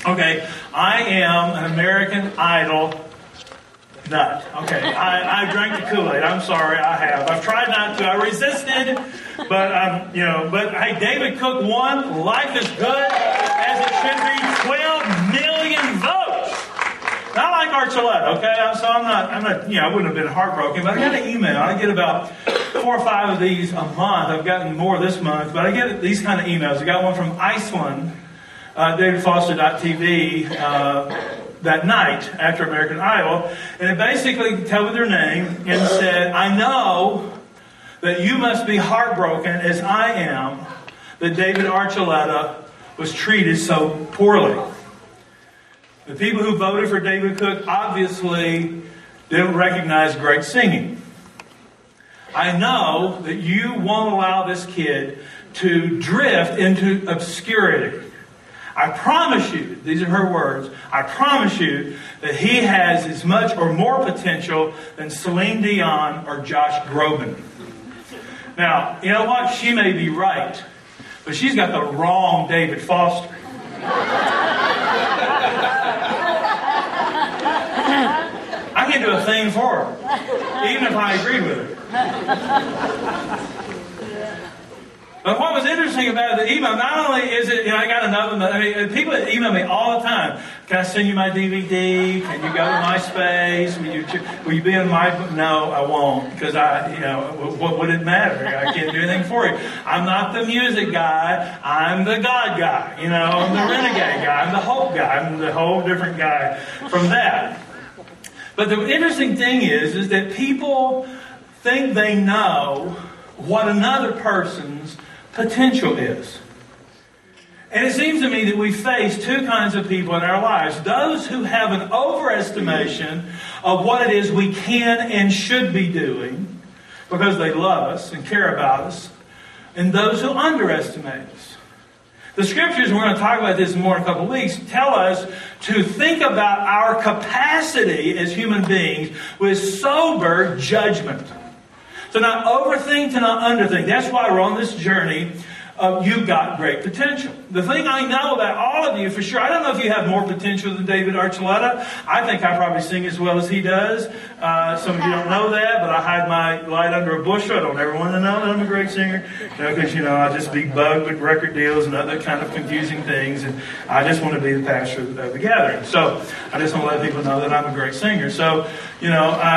Okay, I am an American Idol nut. Okay, I drank the Kool-Aid. I'm sorry, I have. I've tried not to. I resisted, but But hey, David Cook won. Life is good as it should be. 12 million votes. Not like Archuleta. Okay, so I'm not. I wouldn't have been heartbroken. But I got an email. I get about 4 or 5 of these a month. I've gotten more this month, but I get these kind of emails. I got one from Iceland. DavidFoster.tv that night after American Idol, and it basically told their name and said, "I know that you must be heartbroken as I am that David Archuleta was treated so poorly." The people who voted for David Cook obviously didn't recognize great singing. I know that you won't allow this kid to drift into obscurity. I promise you, these are her words, I promise you that he has as much or more potential than Celine Dion or Josh Groban. Now, you know what? She may be right, but she's got the wrong David Foster. I can't do a thing for her, even if I agree with her. But what was interesting about the email, not only is it, I got another, people email me all the time. Can I send you my DVD? Can you go to MySpace? Will you be in my, no, I won't. Because what would it matter? I can't do anything for you. I'm not the music guy. I'm the God guy. I'm the renegade guy. I'm the hope guy. I'm the whole different guy from that. But the interesting thing is that people think they know what another person's potential is. And it seems to me that we face 2 kinds of people in our lives. Those who have an overestimation of what it is we can and should be doing because they love us and care about us. And those who underestimate us. The scriptures, and we're going to talk about this more in a couple of weeks, tell us to think about our capacity as human beings with sober judgment. To not overthink, to not underthink. That's why we're on this journey of you've got great potential. The thing I know about all of you for sure, I don't know if you have more potential than David Archuleta. I think I probably sing as well as he does. Some of you don't know that, but I hide my light under a bushel. I don't ever want to know that I'm a great singer. Because, I just be bugged with record deals and other kind of confusing things. And I just want to be the pastor of the gathering. So I just want to let people know that I'm a great singer. So, you're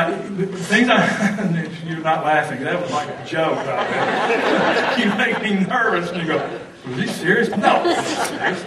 not laughing. That was like a joke. You make me nervous. And you go, was he serious? No, he's serious.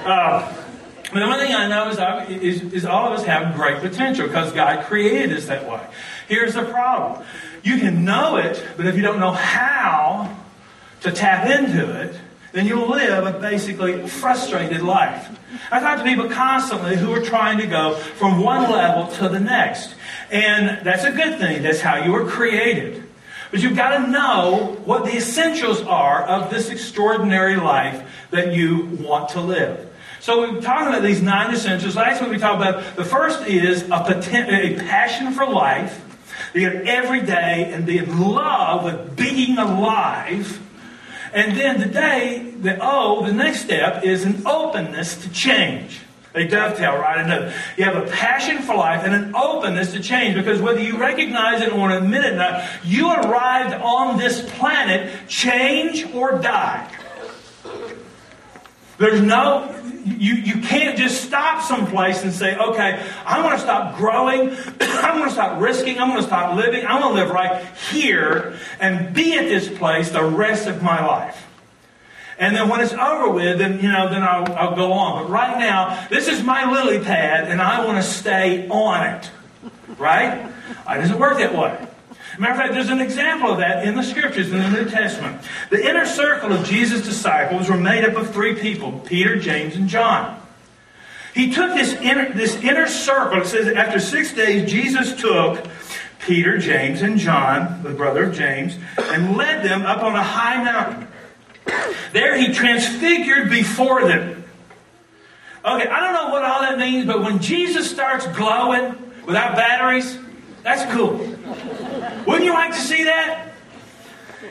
But the one thing I know is all of us have great potential because God created us that way. Here's the problem. You can know it, but if you don't know how to tap into it, then you'll live a basically frustrated life. I talk to people constantly who are trying to go from one level to the next. And that's a good thing. That's how you were created. But you've got to know what the essentials are of this extraordinary life that you want to live. So we're talking about these 9 essentials. Last week we talked about the first is a passion for life. You get every day and be in love with being alive. And then today, the next step is an openness to change. They dovetail right into it. You have a passion for life and an openness to change, because whether you recognize it or admit it or not, you arrived on this planet, change or die. There's you can't just stop someplace and say, okay, I'm going to stop growing, I'm going to stop risking, I'm going to stop living, I'm going to live right here and be at this place the rest of my life. And then when it's over with, then I'll go on. But right now, this is my lily pad, and I want to stay on it. Right? It doesn't work that way. Matter of fact, there's an example of that in the Scriptures, in the New Testament. The inner circle of Jesus' disciples were made up of 3 people, Peter, James, and John. He took this inner circle. It says after 6 days, Jesus took Peter, James, and John, the brother of James, and led them up on a high mountain. There he transfigured before them. Okay, I don't know what all that means, but when Jesus starts glowing without batteries, that's cool. Wouldn't you like to see that?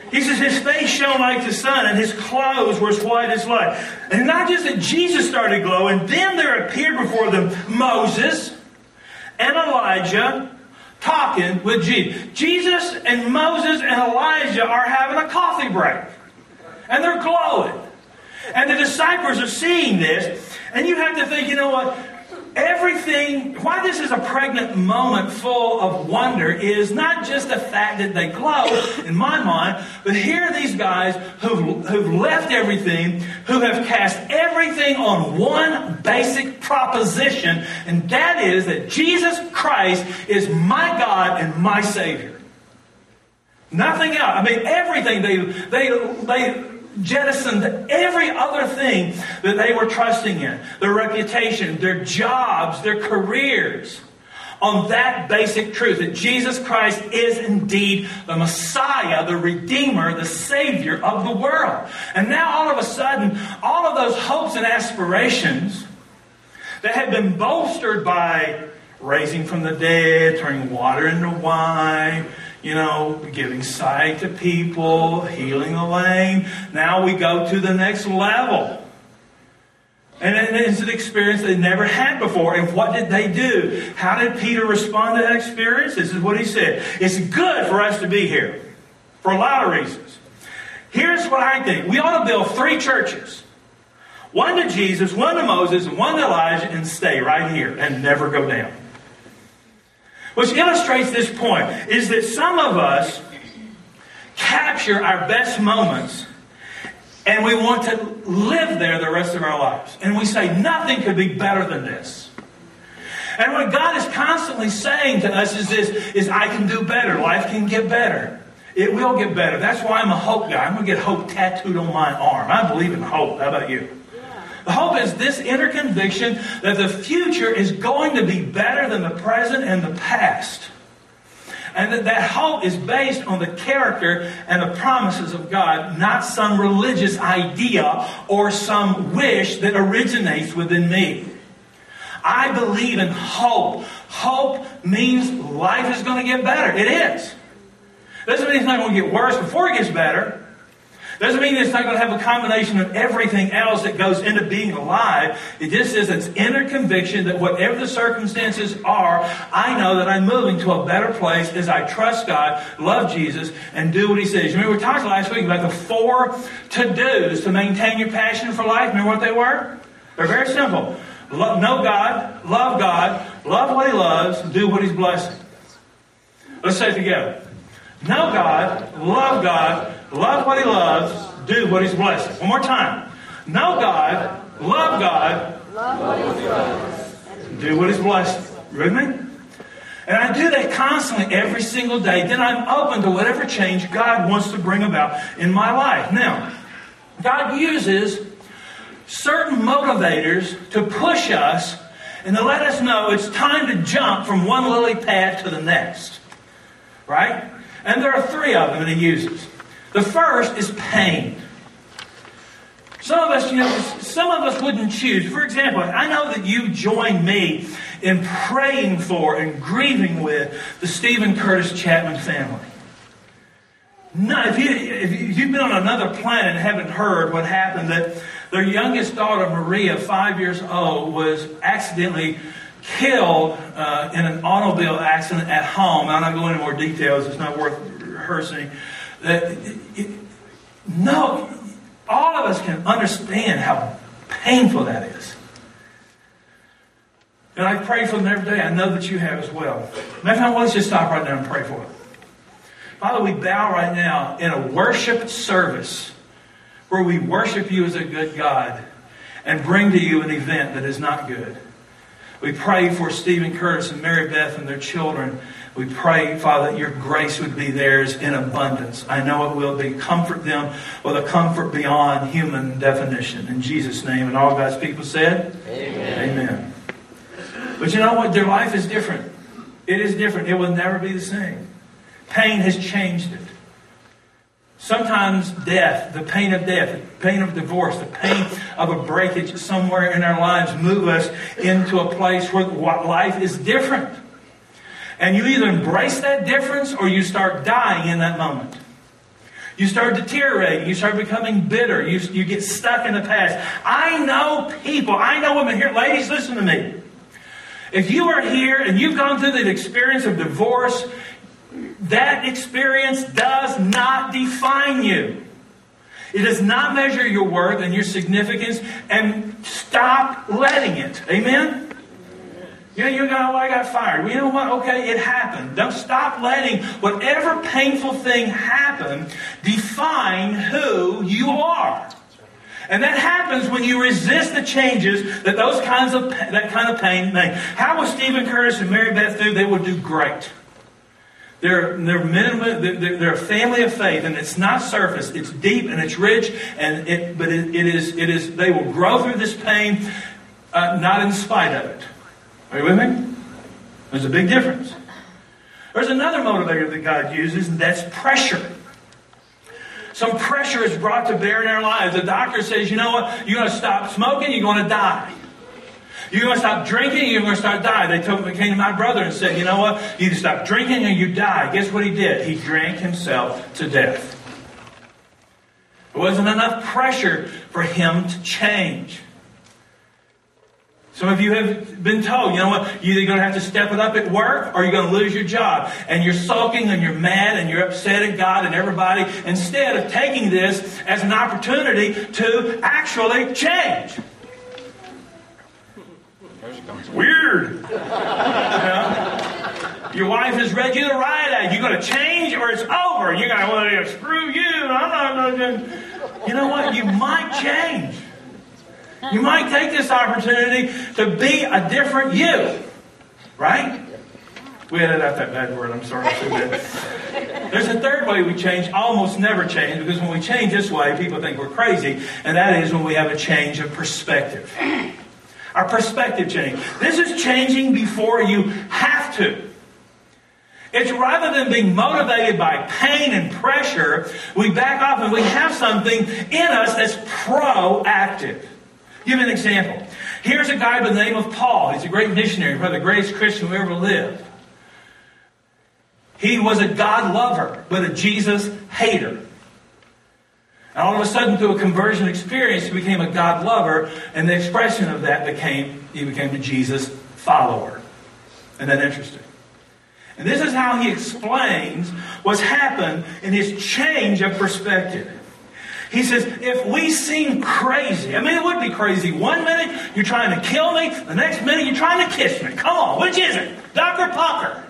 He says his face shone like the sun and his clothes were as white as light. And not just that Jesus started glowing, then there appeared before them Moses and Elijah talking with Jesus. Jesus and Moses and Elijah are having a coffee break. And they're glowing. And the disciples are seeing this. And you have to think, you know what? Everything, why this is a pregnant moment full of wonder is not just the fact that they glow, in my mind, but here are these guys who've left everything, who have cast everything on one basic proposition, and that is that Jesus Christ is my God and my Savior. Nothing else. I mean, everything they jettisoned every other thing that they were trusting in. Their reputation, their jobs, their careers. On that basic truth that Jesus Christ is indeed the Messiah, the Redeemer, the Savior of the world. And now all of a sudden, all of those hopes and aspirations that had been bolstered by raising from the dead, turning water into wine, giving sight to people, healing the lame. Now we go to the next level. And it's an experience they never had before. And what did they do? How did Peter respond to that experience? This is what he said. It's good for us to be here. For a lot of reasons. Here's what I think. We ought to build 3 churches. One to Jesus, one to Moses, and one to Elijah, and stay right here and never go down. Which illustrates this point, is that some of us capture our best moments and we want to live there the rest of our lives. And we say, nothing could be better than this. And what God is constantly saying to us is I can do better. Life can get better. It will get better. That's why I'm a hope guy. I'm going to get hope tattooed on my arm. I believe in hope. How about you? The hope is this inner conviction that the future is going to be better than the present and the past. And that hope is based on the character and the promises of God, not some religious idea or some wish that originates within me. I believe in hope. Hope means life is going to get better. It is. Doesn't mean it's not going to get worse before it gets better. Doesn't mean it's not going to have a combination of everything else that goes into being alive. It just is its inner conviction that whatever the circumstances are, I know that I'm moving to a better place as I trust God, love Jesus, and do what He says. You remember we talked last week about the 4 to-dos to maintain your passion for life. Remember what they were? They're very simple. Know God, love what He loves, do what He's blessing. Let's say it together. Know God, love what He loves, do what He's blessing. One more time. Know God, love what He loves, do what He's blessing. You with me? And I do that constantly every single day. Then I'm open to whatever change God wants to bring about in my life. Now, God uses certain motivators to push us and to let us know it's time to jump from one lily pad to the next. Right? And there are 3 of them that He uses. The first is pain. Some of us wouldn't choose. For example, I know that you join me in praying for and grieving with the Stephen Curtis Chapman family. No, if you've been on another planet and haven't heard what happened, that their youngest daughter, Maria, 5 years old, was accidentally killed in an automobile accident at home. I'm not going into more details. It's not worth rehearsing. No, all of us can understand how painful that is. And I pray for them every day. I know that you have as well. Matter of fact, let's just stop right now and pray for them. Father, we bow right now in a worship service where we worship You as a good God and bring to You an event that is not good. We pray for Stephen Curtis and Mary Beth and their children. We pray, Father, that Your grace would be theirs in abundance. I know it will be. Comfort them with a comfort beyond human definition. In Jesus' name. And all God's people said? Amen. Amen. But you know what? Their life is different. It is different. It will never be the same. Pain has changed it. Sometimes death, the pain of death, the pain of divorce, the pain of a breakage somewhere in our lives move us into a place where life is different. And you either embrace that difference or you start dying in that moment. You start deteriorating. You start becoming bitter. You get stuck in the past. I know people. I know women here. Ladies, listen to me. If you are here and you've gone through the experience of divorce, that experience does not define you. It does not measure your worth and your significance. And stop letting it. Amen? You go, oh, I got fired. Well, you know what? Okay, it happened. Don't stop letting whatever painful thing happen define who you are. And that happens when you resist the changes that that kind of pain make. How will Stephen Curtis and Mary Beth do? They will do great. They're a family of faith, and it's not surface. It's deep and it's rich, but it is. They will grow through this pain, not in spite of it. Are you with me? There's a big difference. There's another motivator that God uses, and that's pressure. Some pressure is brought to bear in our lives. The doctor says, you know what? You're going to stop smoking, you're going to die. You're going to stop drinking, you're going to start dying. They came to my brother and said, you know what? You either stop drinking or you die. Guess what he did? He drank himself to death. There wasn't enough pressure for him to change. Some of you have been told, you know what, you're either going to have to step it up at work or you're going to lose your job. And you're sulking and you're mad and you're upset at God and everybody instead of taking this as an opportunity to actually change. It's weird. You know? Your wife has read you the riot act. You're going to change or it's over. You're going to, well, screw you. I'm not. You know what? You might change. You might take this opportunity to be a different you. Right? We edited out that bad word. I'm sorry. There's a third way we change, almost never change, because when we change this way, people think we're crazy, and that is when we have a change of perspective. Our perspective change. This is changing before you have to. It's rather than being motivated by pain and pressure, we back off and we have something in us that's proactive. Give you an example. Here's a guy by the name of Paul. He's a great missionary, probably the greatest Christian who ever lived. He was a God lover, but a Jesus hater. And all of a sudden, through a conversion experience, he became a God lover, and the expression of that he became a Jesus follower. Isn't that interesting? And this is how he explains what's happened in his change of perspective. He says, if we seem crazy, I mean, it would be crazy. 1 minute, you're trying to kill me. The next minute, you're trying to kiss me. Come on, which is it? Duck or pucker?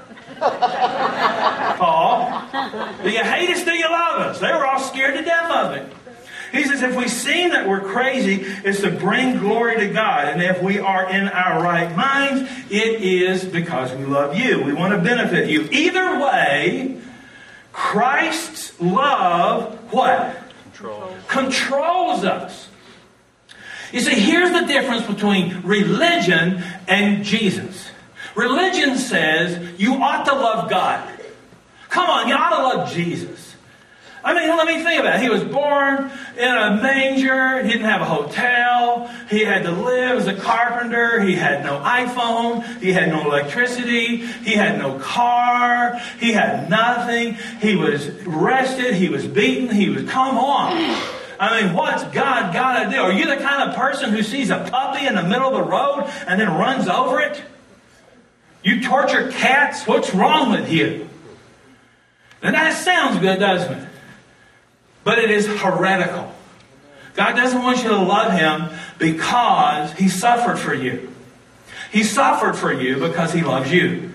Paul, do you hate us? Do you love us? They were all scared to death of it. He says, if we seem that we're crazy, it's to bring glory to God. And if we are in our right minds, it is because we love you. We want to benefit you. Either way, Christ's love, what? Controls us. You see, here's the difference between religion and Jesus. Religion says you ought to love God. Come on, you ought to love Jesus. I mean, let me think about it. He was born in a manger. He didn't have a hotel. He had to live as a carpenter. He had no iPhone. He had no electricity. He had no car. He had nothing. He was arrested. He was beaten. Come on. I mean, what's God got to do? Are you the kind of person who sees a puppy in the middle of the road and then runs over it? You torture cats? What's wrong with you? And that sounds good, doesn't it? But it is heretical. God doesn't want you to love Him because He suffered for you. He suffered for you because He loves you.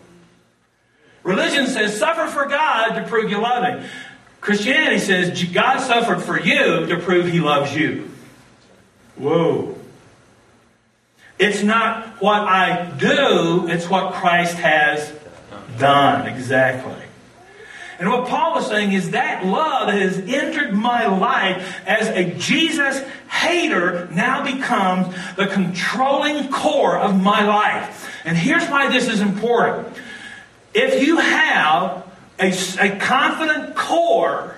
Religion says suffer for God to prove you love Him. Christianity says God suffered for you to prove He loves you. Whoa. It's not what I do, it's what Christ has done. Exactly. And what Paul was saying is that love that has entered my life as a Jesus hater now becomes the controlling core of my life. And here's why this is important. If you have a confident core,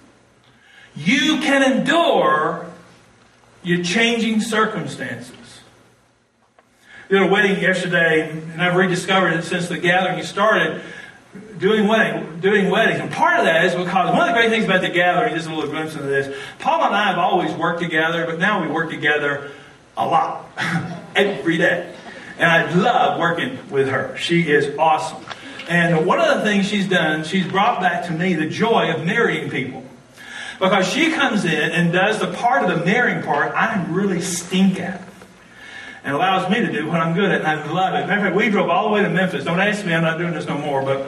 you can endure your changing circumstances. We had a wedding yesterday, and I've rediscovered it since the gathering started. doing weddings. And part of that is because one of the great things about the gathering, just a little glimpse into this, Paula and I have always worked together, but now we work together a lot, every day. And I love working with her. She is awesome. And one of the things she's done, she's brought back to me the joy of marrying people. Because she comes in and does the part of the marrying part I really stink at. And allows me to do what I'm good at, and I love it. Matter of fact, we drove all the way to Memphis. Don't ask me, I'm not doing this no more, but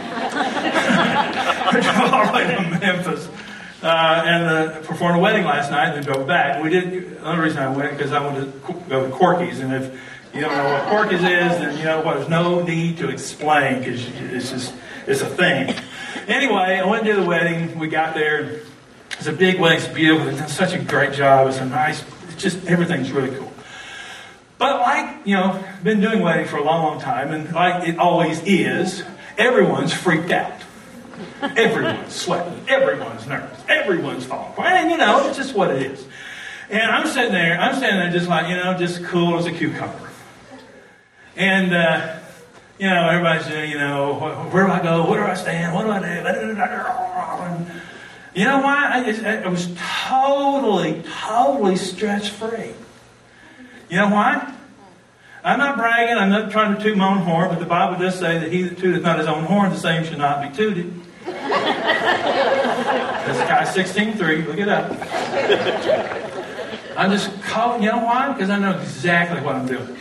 we drove all the way to Memphis and performed a wedding last night and then drove back. We did. The only reason I went because I wanted to go to Corky's, and if you don't know what Corky's is, then you know what. There's no need to explain because it's a thing. Anyway, I went to the wedding. We got there. It's a big wedding. It's beautiful. They've done such a great job. It's a nice. It's just everything's really cool. But like, been doing weddings for a long, long time, and like it always is, everyone's freaked out. Everyone's sweating. Everyone's nervous. Everyone's falling apart. And it's just what it is. And I'm standing there just like, just cool as a cucumber. And, everybody's saying, where do I go? Where do I stand? What do I do? And you know why? I was totally stress-free. You know why? I'm not bragging. I'm not trying to toot my own horn, but the Bible does say that he that tooteth not his own horn, the same should not be tooted. Hezekiah 16:3. Look it up. I'm just calling. You know why? Because I know exactly what I'm doing.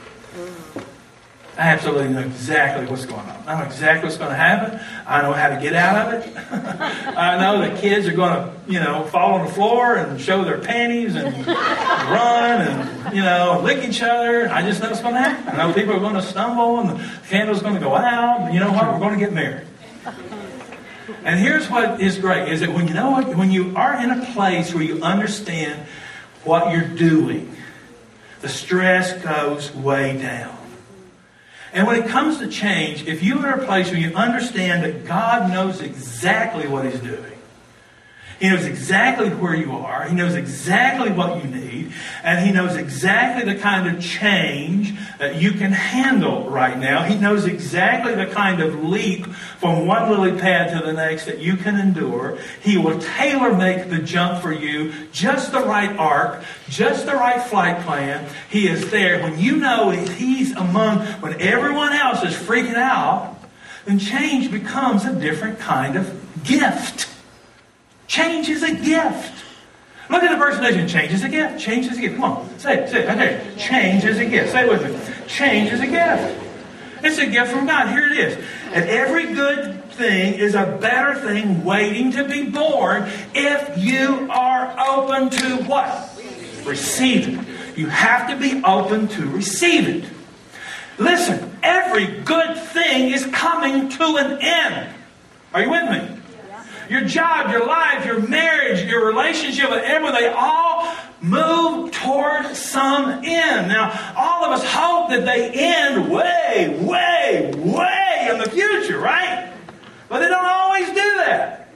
I absolutely know exactly what's going on. I know exactly what's going to happen. I know how to get out of it. I know the kids are going to, fall on the floor and show their panties and run and, lick each other. I just know what's going to happen. I know people are going to stumble and the candle's going to go out. And you know what? We're going to get married. And here's what is great, is that when you are in a place where you understand what you're doing, the stress goes way down. And when it comes to change, if you are in a place where you understand that God knows exactly what He's doing, He knows exactly where you are, He knows exactly what you need, and He knows exactly the kind of change that you can handle right now. He knows exactly the kind of leap from one lily pad to the next that you can endure. He will tailor-make the jump for you, just the right arc, just the right flight plan. He is there. When you know He's when everyone else is freaking out, then change becomes a different kind of gift. Change is a gift. Look at the person next to you. Change is a gift. Change is a gift. Come on. Say it. Right there. Change is a gift. Say it with me. Change is a gift. It's a gift from God. Here it is. And every good thing is a better thing waiting to be born if you are open to what? Receive it. You have to be open to receive it. Listen, every good thing is coming to an end. Are you with me? Your job, your life, your marriage, your relationship with everyone, they all move toward some end. Now, all of us hope that they end way, way, way in the future, right? But they don't always do that.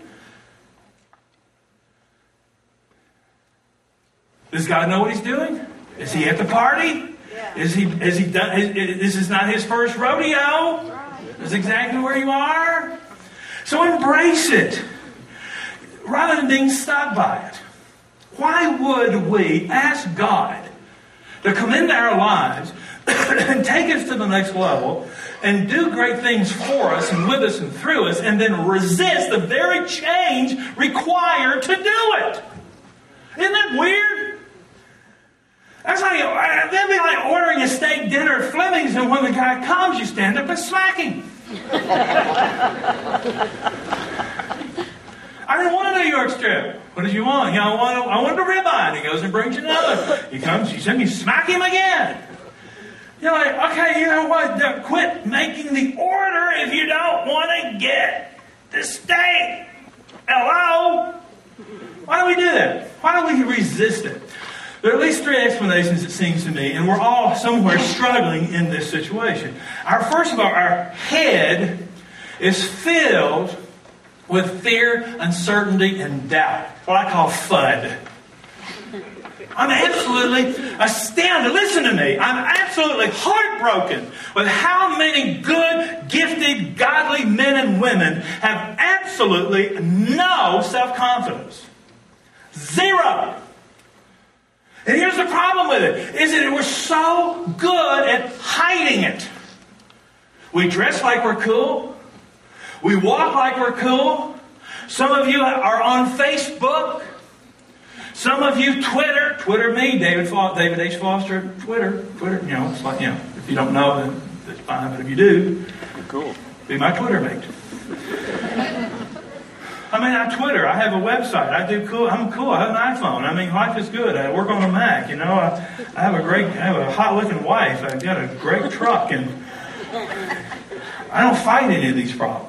Does God know what He's doing? Is He at the party? Is he done? This is not His first rodeo. This is exactly where you are. So embrace it, rather than being stuck by it. Why would we ask God to come into our lives and take us to the next level and do great things for us and with us and through us, and then resist the very change required to do it? Isn't that weird? That'd be like ordering a steak dinner at Fleming's, and when the guy comes, you stand up and smack him. I didn't want a New York strip. What did you want? I wanted a ribeye. And he goes and brings you another. He comes, you smack him again. You're like, okay, you know what? Quit making the order if you don't want to get the steak. Hello? Why do we do that? Why do we resist it? There are at least three explanations, it seems to me, and we're all somewhere struggling in this situation. First of all, our head is filled with fear, uncertainty, and doubt. What I call FUD. I'm absolutely astounded. Listen to me. I'm absolutely heartbroken with how many good, gifted, godly men and women have absolutely no self-confidence. Zero. And here's the problem with it, is that we're so good at hiding it. We dress like we're cool. We walk like we're cool. Some of you are on Facebook. Some of you Twitter me, David H. Foster, Twitter, it's like, if you don't know, then that's fine, but if you do, cool. Be my Twitter mate. I Twitter. I have a website. I'm cool. I have an iPhone. Life is good. I work on a Mac. I have a hot-looking wife. I've got a great truck, and I don't fight any of these problems.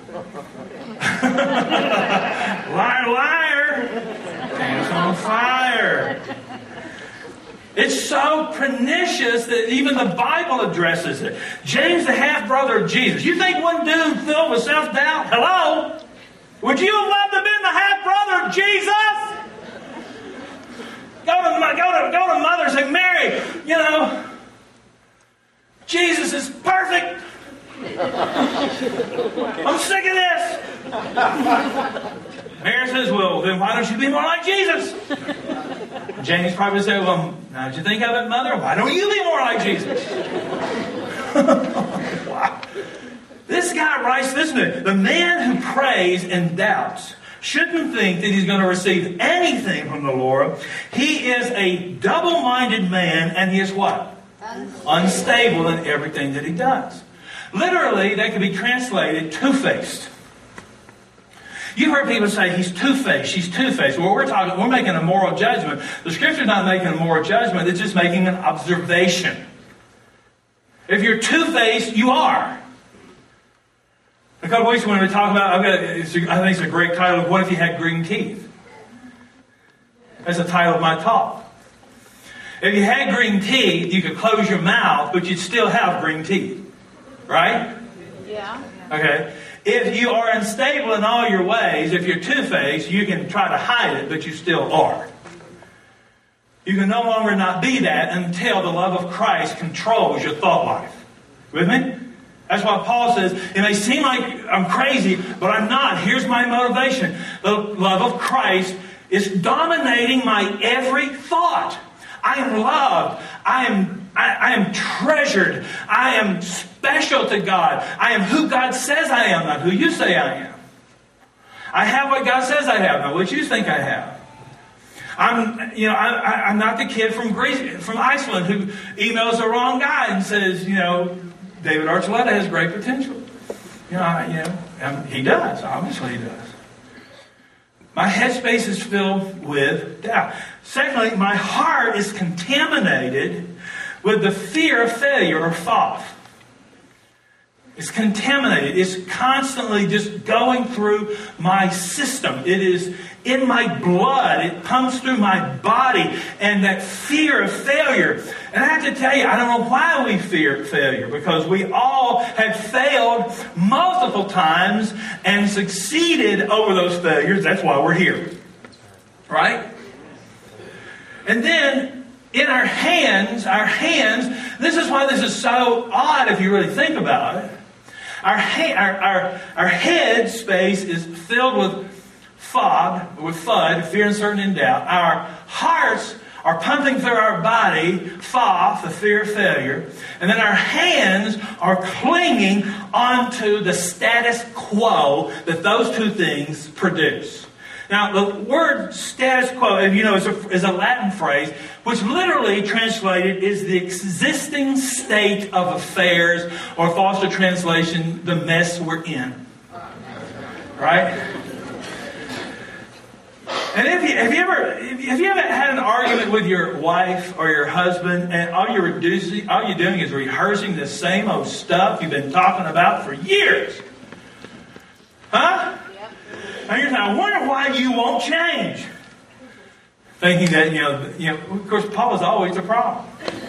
Liar, liar. Pants on fire. It's so pernicious that even the Bible addresses it. James, the half-brother of Jesus. You think one dude filled with self-doubt? Hello? Would you have loved to have been the half-brother of Jesus? Go to mother and say, Mary, Jesus is perfect. I'm sick of this. Mary says, well, then why don't you be more like Jesus? James probably said, well, how'd you think of it, mother? Why don't you be more like Jesus? Wow. This guy writes this new. The man who prays and doubts shouldn't think that he's going to receive anything from the Lord. He is a double-minded man, and he is what? Unstable in everything that he does. Literally, that could be translated two-faced. You've heard people say he's two-faced, she's two-faced. Well, we're making a moral judgment. The Scripture's not making a moral judgment, it's just making an observation. If you're two-faced, you are. A couple of weeks when we talk about, I think it's a great title, What If You Had Green Teeth? That's the title of my talk. If you had green teeth, you could close your mouth, but you'd still have green teeth. Right? Yeah. Okay. If you are unstable in all your ways, if you're two-faced, you can try to hide it, but you still are. You can no longer not be that until the love of Christ controls your thought life. With me? That's why Paul says, it may seem like I'm crazy, but I'm not. Here's my motivation. The love of Christ is dominating my every thought. I am loved. I am treasured. I am special to God. I am who God says I am, not who you say I am. I have what God says I have, not what you think I have. I'm not the kid from Iceland who emails the wrong guy and says, David Archuleta has great potential. He does. Obviously he does. My headspace is filled with doubt. Secondly, my heart is contaminated with the fear of failure or thought. It's contaminated. It's constantly just going through my system. It is in my blood. It comes through my body. And that fear of failure. And I have to tell you, I don't know why we fear failure. Because we all have failed multiple times and succeeded over those failures. That's why we're here. Right? And then in our hands, this is why this is so odd if you really think about it. Our head space is filled with FUD, fear, uncertainty, and doubt. Our hearts are pumping through our body, FOF, the fear of failure. And then our hands are clinging onto the status quo that those two things produce. Now, the word status quo, is a Latin phrase, which literally translated is the existing state of affairs, or Foster translation, the mess we're in. Right? And have you ever had an argument with your wife or your husband, and all you're doing is rehearsing the same old stuff you've been talking about for years? Huh? And you're saying, I wonder why you won't change. Thinking that, of course, Paul is always a problem.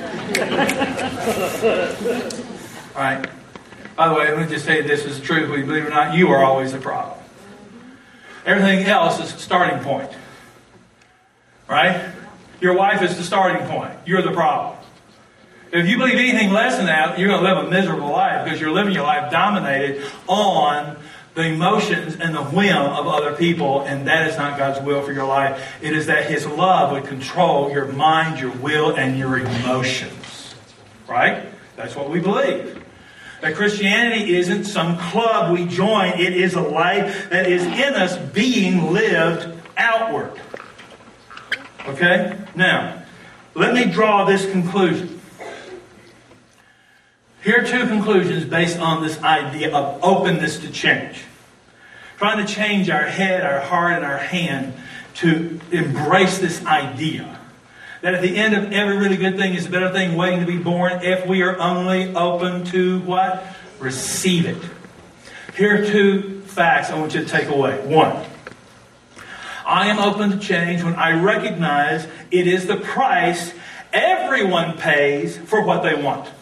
All right. By the way, let me just say this is true. Believe it or not, you are always a problem. Everything else is a starting point. Right? Your wife is the starting point. You're the problem. If you believe anything less than that, you're going to live a miserable life because you're living your life dominated on the emotions and the whim of other people, and that is not God's will for your life. It is that His love would control your mind, your will, and your emotions. Right? That's what we believe. That Christianity isn't some club we join. It is a life that is in us being lived outward. Okay? Now, let me draw this conclusion. Here are two conclusions based on this idea of openness to change. Trying to change our head, our heart, and our hand to embrace this idea that at the end of every really good thing is a better thing waiting to be born if we are only open to what? Receive it. Here are two facts I want you to take away. One, I am open to change when I recognize it is the price everyone pays for what they want.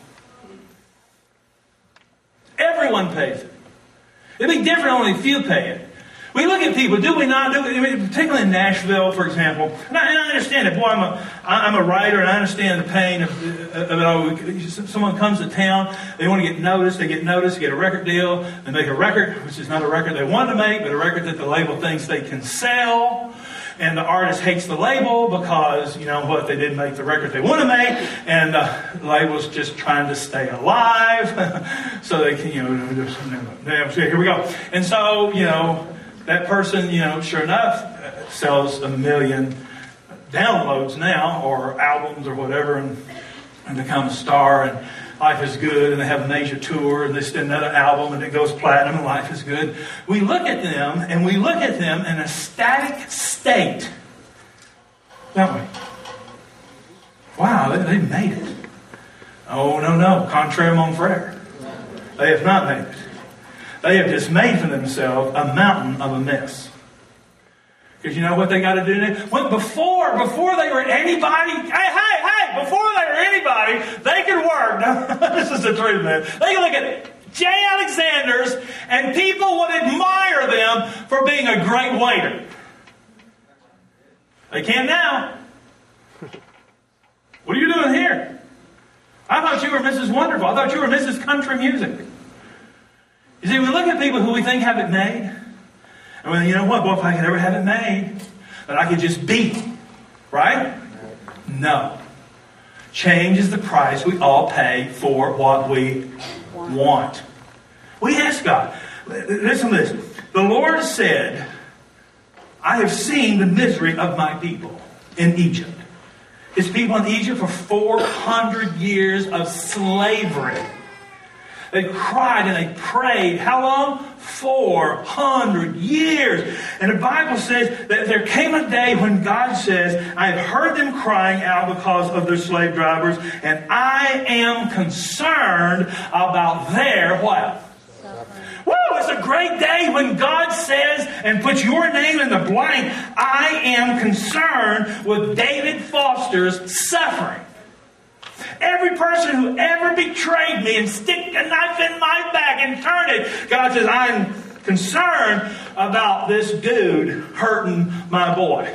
Everyone pays it. It'd be different only if you pay it. We look at people, do we not? Particularly in Nashville, for example. And I understand it. Boy, I'm a writer, and I understand the pain of it all. Someone comes to town, they want to get noticed. They get noticed, they get a record deal. They make a record, which is not a record they want to make, but a record that the label thinks they can sell. And the artist hates the label because, you know what, they didn't make the record they want to make. And the label's just trying to stay alive. So they can, here we go. And so, that person, sure enough, sells 1 million downloads now, or albums or whatever, and become a star, and life is good, and they have a major tour, and they send another album, and it goes platinum, and life is good. We look at them, and we look at them in a static state, don't we? Wow, they made it. Oh, no. Contraire mon frere. They have not made it. They have just made for themselves a mountain of a mess. Because you know what they got to do now? Before they were anybody, before they were anybody, they could work. Now, this is the truth, man. They could look at J. Alexander's and people would admire them for being a great waiter. They can now. What are you doing here? I thought you were Mrs. Wonderful. I thought you were Mrs. Country Music. You see, we look at people who we think have it made. And well, you know what? Boy, if I could ever have it made, that I could just be. Right? No. Change is the price we all pay for what we want. We ask God. Listen to this. The Lord said, I have seen the misery of my people in Egypt. His people in Egypt for 400 years of slavery. They cried and they prayed. How long? 400 years. And the Bible says that there came a day when God says, I have heard them crying out because of their slave drivers, and I am concerned about their what? Woo! It's a great day when God says and puts your name in the blank. I am concerned with David Foster's suffering. Every person who ever betrayed me and stick a knife in my back and turn it, God says, I'm concerned about this dude hurting my boy.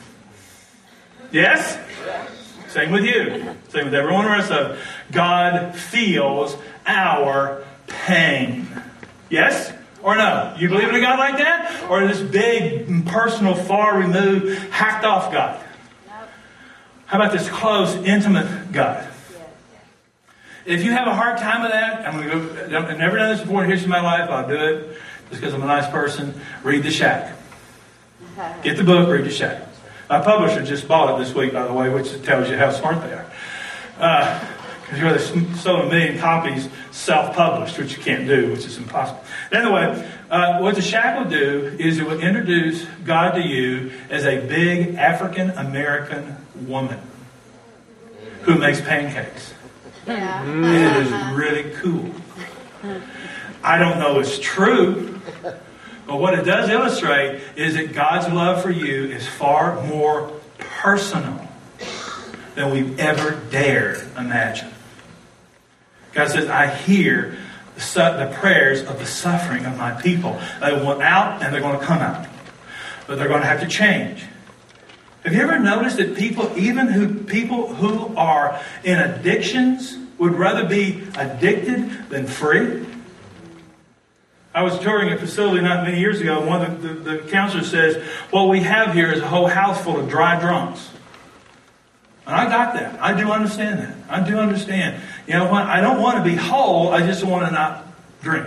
Yes? Same with you. Same with everyone else. God feels our pain. Yes? Or no? You believe in a God like that? Or this big, personal, far removed, hacked off God? How about this close, intimate God? If you have a hard time with that, I've never done this before in the history of my life. I'll do it just because I'm a nice person. Read The Shack. Get the book, read The Shack. My publisher just bought it this week, by the way, which tells you how smart they are. Because they sold 1 million copies self-published, which you can't do, which is impossible. Anyway, what The Shack will do is it will introduce God to you as a big African-American woman who makes pancakes. Yeah. It is really cool. I don't know it's true, but what it does illustrate is that God's love for you is far more personal than we've ever dared imagine. God says, I hear the prayers of the suffering of my people. They want out and they're going to come out. But they're going to have to change. Have you ever noticed that people who are in addictions would rather be addicted than free? I was touring a facility not many years ago, and one of the counselor says, what we have here is a whole house full of dry drunks. And I got that. I do understand that. I do understand. You know what? I don't want to be whole. I just want to not drink.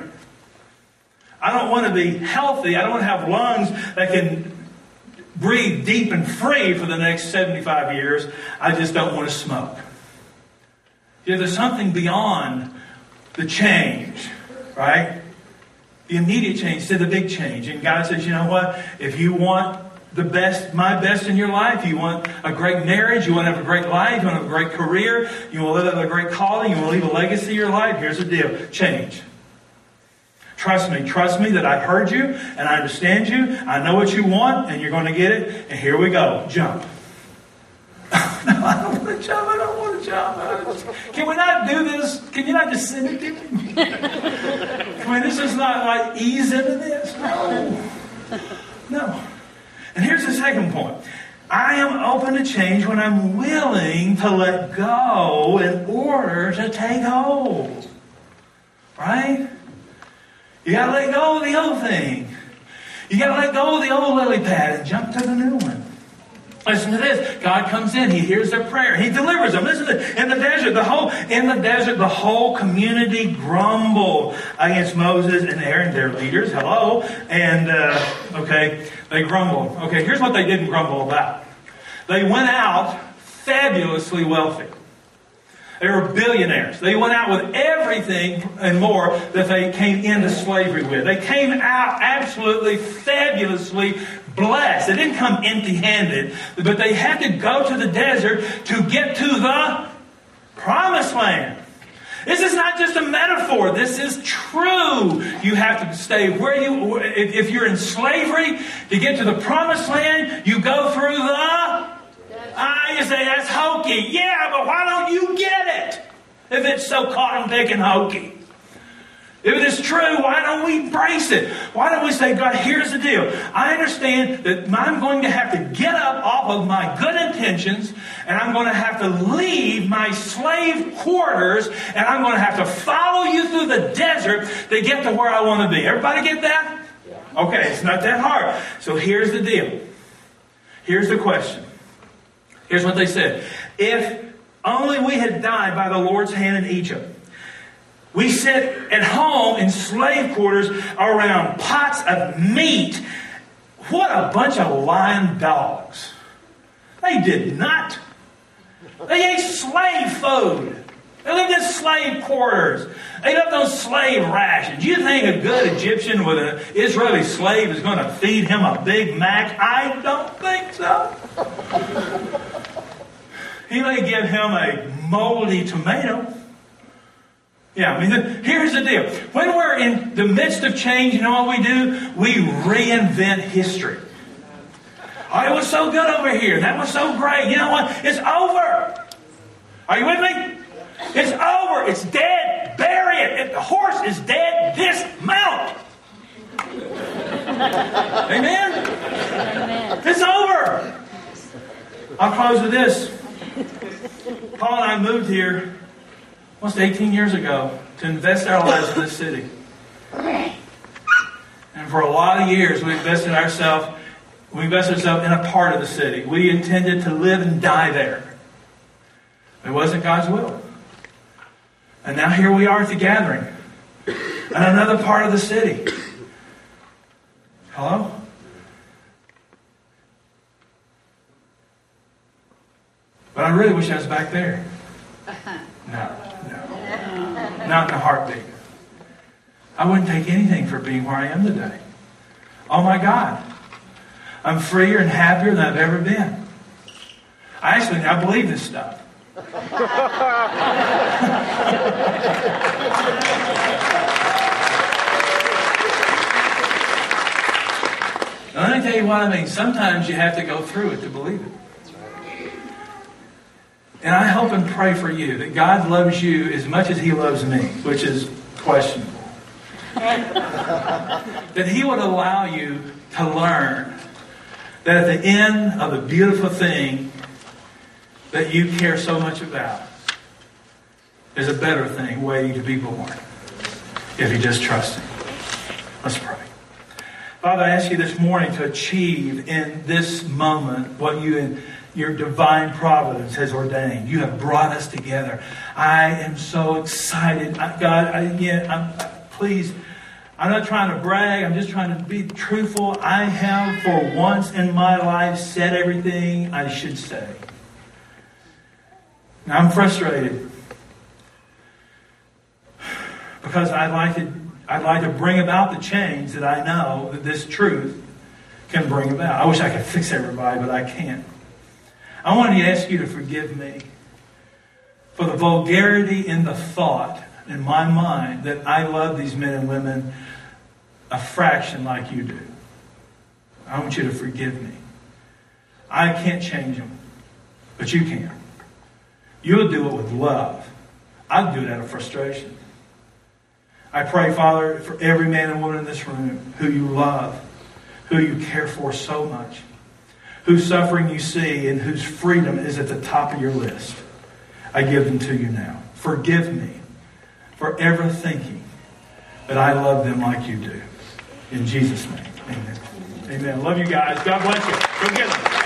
I don't want to be healthy. I don't want to have lungs that can breathe deep and free for the next 75 years. I just don't want to smoke. Yeah, there's something beyond the change, right? The immediate change to the big change. And God says, you know what? If you want the best, my best in your life, you want a great marriage, you want to have a great life, you want to have a great career, you want to live a great calling, you want to leave a legacy in your life, here's the deal. Change. Trust me that I've heard you and I understand you. I know what you want and you're going to get it. And here we go. Jump. No, I don't want to jump. I don't want to jump. Can we not do this? Can you not just send it to me? I mean, this is not like ease into this. No. And here's the second point. I am open to change when I'm willing to let go in order to take hold. Right? You got to let go of the old thing. You got to let go of the old lily pad and jump to the new one. Listen to this. God comes in. He hears their prayer. He delivers them. Listen to this. In the desert, the whole community grumbled against Moses and Aaron, their leaders. Hello. And, they grumbled. Okay, here's what they didn't grumble about. They went out fabulously wealthy. They were billionaires. They went out with everything and more that they came into slavery with. They came out absolutely fabulously blessed. They didn't come empty-handed, but they had to go to the desert to get to the promised land. This is not just a metaphor. This is true. You have to stay where you... If you're in slavery, to get to the promised land, you go through the... you say, that's hokey. Yeah, but why don't you get it? If it's so cotton-picking hokey. If it is true, why don't we embrace it? Why don't we say, God, here's the deal. I understand that I'm going to have to get up off of my good intentions, and I'm going to have to leave my slave quarters, and I'm going to have to follow you through the desert to get to where I want to be. Everybody get that? Okay, it's not that hard. So here's the deal. Here's the question. Here's what they said. If only we had died by the Lord's hand in Egypt. We sit at home in slave quarters around pots of meat. What a bunch of lying dogs. They did not. They ate slave food. They lived in slave quarters. They lived on slave rations. You think a good Egyptian with an Israeli slave is going to feed him a Big Mac? I don't think so. He may give him a moldy tomato. Yeah, I mean, here's the deal. When we're in the midst of change, you know what we do? We reinvent history. Oh, it was so good over here. That was so great. You know what? It's over. Are you with me? It's over. It's dead. Bury it. If the horse is dead, dismount. Amen? Amen? It's over. I'll close with this. Paul and I moved here almost 18 years ago to invest our lives in this city. And for a lot of years, we invested ourselves in a part of the city. We intended to live and die there. It wasn't God's will. And now here we are at the gathering in another part of the city. Hello? But I really wish I was back there. No. Not in a heartbeat. I wouldn't take anything for being where I am today. Oh my God. I'm freer and happier than I've ever been. I believe this stuff. Now, let me tell you what I mean. Sometimes you have to go through it to believe it. And I hope and pray for you that God loves you as much as He loves me, which is questionable. That He would allow you to learn that at the end of the beautiful thing that you care so much about is a better thing waiting to be born if you just trust Him. Let's pray. Father, I ask you this morning to achieve in this moment what you in your divine providence has ordained. You have brought us together. I am so excited. Please, I'm not trying to brag. I'm just trying to be truthful. I have, for once in my life, said everything I should say. Now, I'm frustrated because I'd like to bring about the change that I know that this truth can bring about. I wish I could fix everybody, but I can't. I wanted to ask you to forgive me for the vulgarity in the thought in my mind that I love these men and women a fraction like you do. I want you to forgive me. I can't change them, but you can. You'll do it with love. I'll do it out of frustration. I pray, Father, for every man and woman in this room who you love, who you care for so much, whose suffering you see and whose freedom is at the top of your list. I give them to you now. Forgive me for ever thinking that I love them like you do. In Jesus' name, amen. Amen. Love you guys. God bless you. Go get them.